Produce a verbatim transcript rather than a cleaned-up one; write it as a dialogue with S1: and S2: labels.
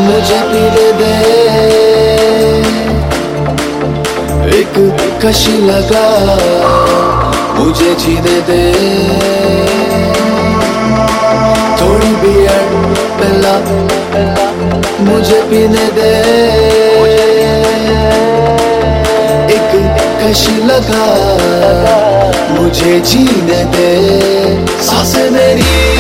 S1: मुझे पीने दे, एक कशी लगा मुझे जीने दे, थोड़ी बियर पिला मुझे पीने दे, एक कशी लगा मुझे जीने दे, सांसें मेरी